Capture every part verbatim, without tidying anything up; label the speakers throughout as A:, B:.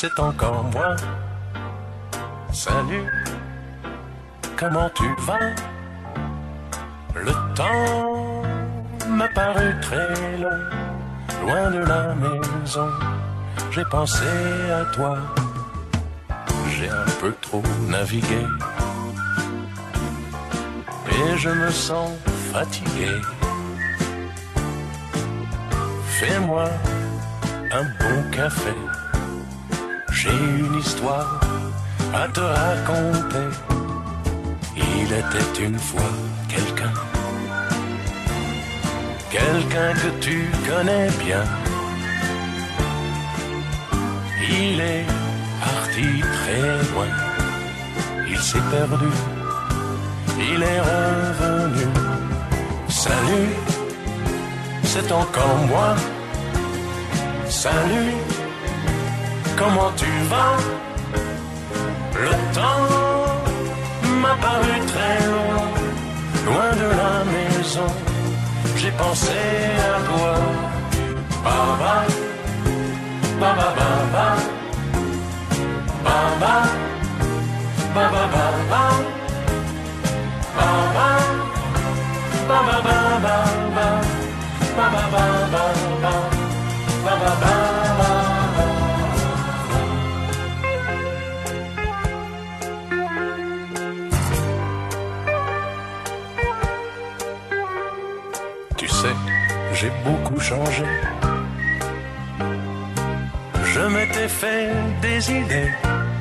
A: c'est encore moi. Salut, comment tu vas? Le temps m'a paru très long, loin de la maison, j'ai pensé à toi. J'ai un peu trop navigué et je me sens fatigué. Fais-moi un bon café, j'ai une histoire à te raconter. Il était une fois quelqu'un, quelqu'un que tu connais bien. Il est parti très loin, il s'est perdu, il est revenu. Salut, c'est encore moi. Salut, comment tu vas? Le temps m'a paru très long, loin de la maison, j'ai pensé à toi. Baba, baba, baba, baba, baba, baba, baba, baba, baba, baba, baba, baba, baba. Tu sais, j'ai beaucoup changé. Je m'étais fait des idées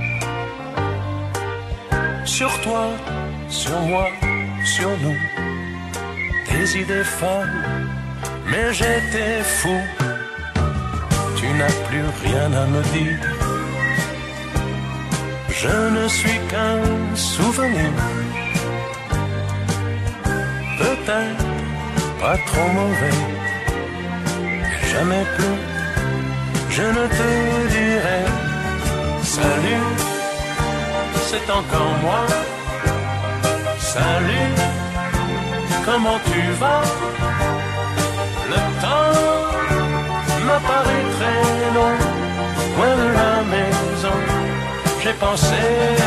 A: sur toi, sur moi, sur nous. Des idées folles, mais j'étais fou. Tu n'as plus rien à me dire. Je ne suis qu'un souvenir. Peut-être pas trop mauvais. Jamais plus je ne te dirai salut, c'est encore moi. Salut, comment tu vas? Le temps m'a paru très long, loin de la maison, j'ai pensé